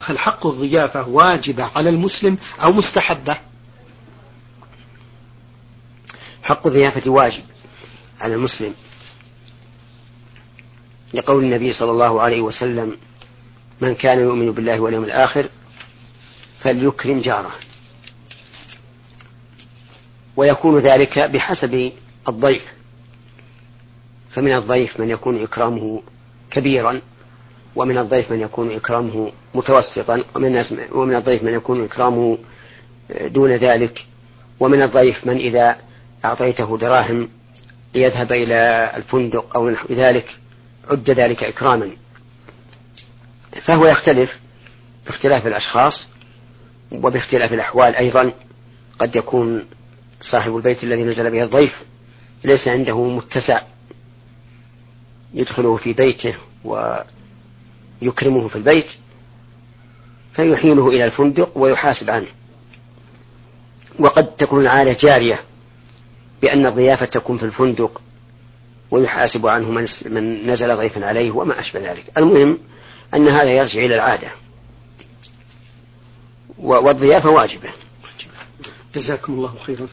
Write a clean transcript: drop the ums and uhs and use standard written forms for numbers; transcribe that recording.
هل حق الضيافة واجبة على المسلم أو مستحبة؟ حق الضيافة واجب على المسلم، لقول النبي صلى الله عليه وسلم: من كان يؤمن بالله واليوم الآخر فليكرم جاره. ويكون ذلك بحسب الضيف، فمن الضيف من يكون إكرامه كبيرا، ومن الضيف من يكون إكرامه متوسطا، ومن الضيف من يكون إكرامه دون ذلك، ومن الضيف من إذا أعطيته دراهم ليذهب إلى الفندق أو نحو ذلك عد ذلك إكراما. فهو يختلف باختلاف الأشخاص وباختلاف الأحوال أيضا. قد يكون صاحب البيت الذي نزل به الضيف ليس عنده متسع يدخله في بيته ويكرمه في البيت، فيحيله إلى الفندق ويحاسب عنه. وقد تكون العادة جارية بأن الضيافة تكون في الفندق ويحاسب عنه من نزل ضيفا عليه وما أشبه ذلك. المهم أن هذا يرجع إلى العادة، والضيافة واجبة. جزاكم الله خيرا.